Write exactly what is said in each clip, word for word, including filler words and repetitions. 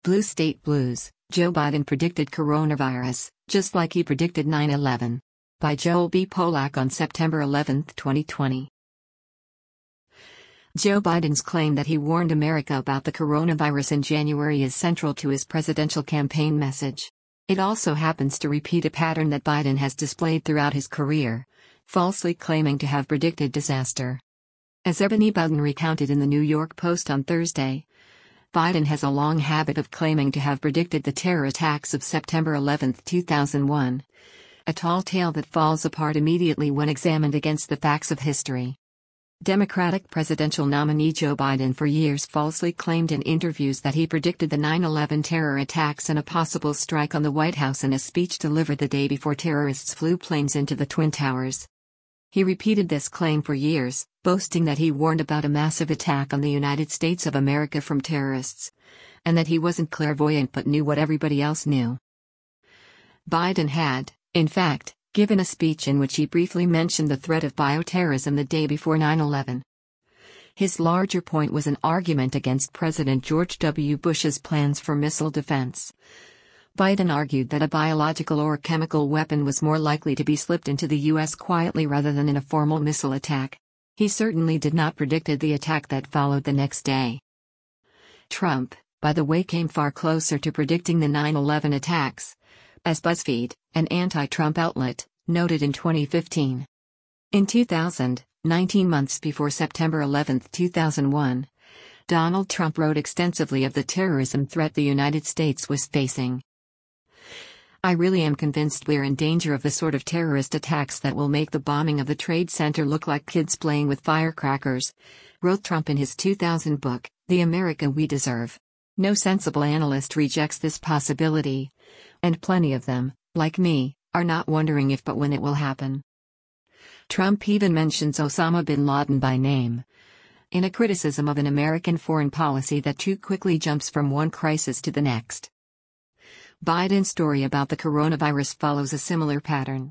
Blue State Blues, Joe Biden predicted coronavirus, just like he predicted nine eleven. By Joel B. Polak on September eleventh, twenty twenty. Joe Biden's claim that he warned America about the coronavirus in January is central to his presidential campaign message. It also happens to repeat a pattern that Biden has displayed throughout his career, falsely claiming to have predicted disaster. As Ebony Bowden recounted in the New York Post on Thursday, Biden has a long habit of claiming to have predicted the terror attacks of September eleventh, two thousand one, a tall tale that falls apart immediately when examined against the facts of history. Democratic presidential nominee Joe Biden for years falsely claimed in interviews that he predicted the nine eleven terror attacks and a possible strike on the White House in a speech delivered the day before terrorists flew planes into the Twin Towers. He repeated this claim for years, boasting that he warned about a massive attack on the United States of America from terrorists, and that he wasn't clairvoyant but knew what everybody else knew. Biden had, in fact, given a speech in which he briefly mentioned the threat of bioterrorism the day before nine eleven. His larger point was an argument against President George W. Bush's plans for missile defense. Biden argued that a biological or chemical weapon was more likely to be slipped into the U S quietly rather than in a formal missile attack. He certainly did not predict the attack that followed the next day. Trump, by the way, came far closer to predicting the nine eleven attacks, as BuzzFeed, an anti-Trump outlet, noted in twenty fifteen. In two thousand, nineteen months before September eleventh, two thousand one, Donald Trump wrote extensively of the terrorism threat the United States was facing. "I really am convinced we're in danger of the sort of terrorist attacks that will make the bombing of the Trade Center look like kids playing with firecrackers," wrote Trump in his two thousand book, The America We Deserve. No sensible analyst rejects this possibility, and plenty of them, like me, are not wondering if but when it will happen. Trump even mentions Osama bin Laden by name, in a criticism of an American foreign policy that too quickly jumps from one crisis to the next. Biden's story about the coronavirus follows a similar pattern.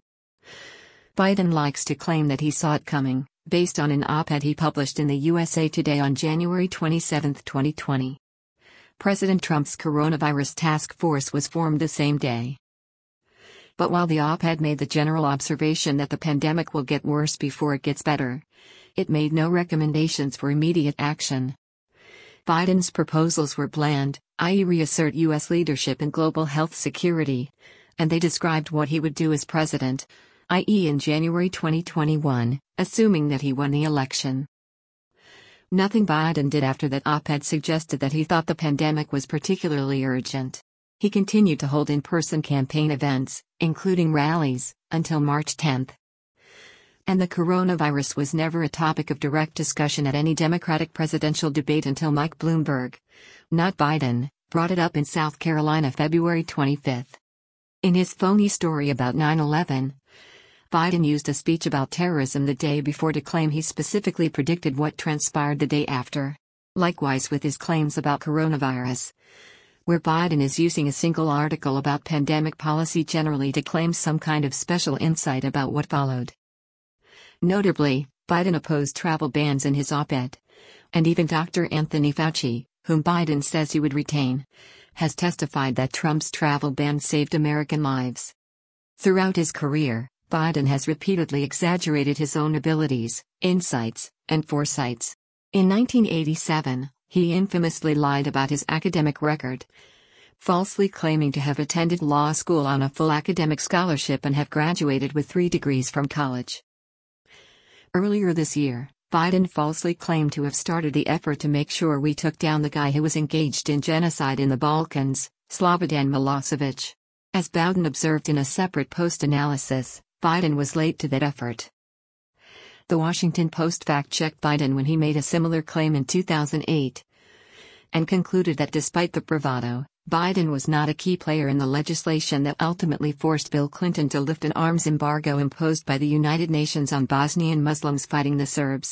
Biden likes to claim that he saw it coming, based on an op-ed he published in the U S A Today on January twenty-seventh, twenty twenty. President Trump's coronavirus task force was formed the same day. But while the op-ed made the general observation that the pandemic will get worse before it gets better, it made no recommendations for immediate action. Biden's proposals were bland, that is reassert U S leadership in global health security, and they described what he would do as president, that is in January twenty twenty-one, assuming that he won the election. Nothing Biden did after that op-ed suggested that he thought the pandemic was particularly urgent. He continued to hold in-person campaign events, including rallies, until March tenth. And the coronavirus was never a topic of direct discussion at any Democratic presidential debate until Mike Bloomberg, not Biden, brought it up in South Carolina February twenty-fifth. In his phony story about nine eleven, Biden used a speech about terrorism the day before to claim he specifically predicted what transpired the day after. Likewise with his claims about coronavirus, where Biden is using a single article about pandemic policy generally to claim some kind of special insight about what followed. Notably, Biden opposed travel bans in his op-ed, and even Doctor Anthony Fauci, whom Biden says he would retain, has testified that Trump's travel ban saved American lives. Throughout his career, Biden has repeatedly exaggerated his own abilities, insights, and foresights. In nineteen eighty-seven, he infamously lied about his academic record, falsely claiming to have attended law school on a full academic scholarship and have graduated with three degrees from college. Earlier this year, Biden falsely claimed to have started the effort to make sure we took down the guy who was engaged in genocide in the Balkans, Slobodan Milosevic. As Bowden observed in a separate post-analysis, Biden was late to that effort. The Washington Post fact-checked Biden when he made a similar claim in two thousand eight, and concluded that despite the bravado, Biden was not a key player in the legislation that ultimately forced Bill Clinton to lift an arms embargo imposed by the United Nations on Bosnian Muslims fighting the Serbs.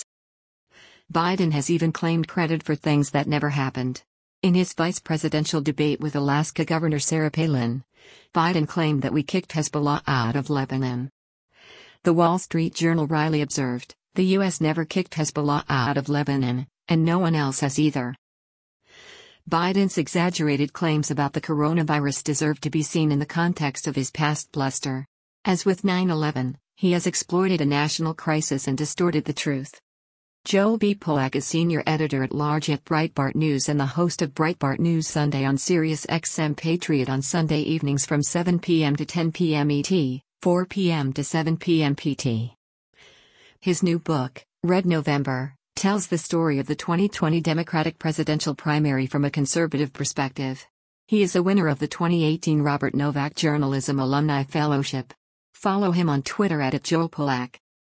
Biden has even claimed credit for things that never happened. In his vice presidential debate with Alaska Governor Sarah Palin, Biden claimed that we kicked Hezbollah out of Lebanon. The Wall Street Journal wryly observed, "The U S never kicked Hezbollah out of Lebanon, and no one else has either." Biden's exaggerated claims about the coronavirus deserve to be seen in the context of his past bluster. As with nine eleven, he has exploited a national crisis and distorted the truth. Joe B. Polak is senior editor-at-large at Breitbart News and the host of Breitbart News Sunday on Sirius X M Patriot on Sunday evenings from seven p m to ten p m E T, four p m to seven p m P T. His new book, Red November, tells the story of the twenty twenty Democratic presidential primary from a conservative perspective. He is a winner of the twenty eighteen Robert Novak Journalism Alumni Fellowship. Follow him on Twitter at, at Joel Polak.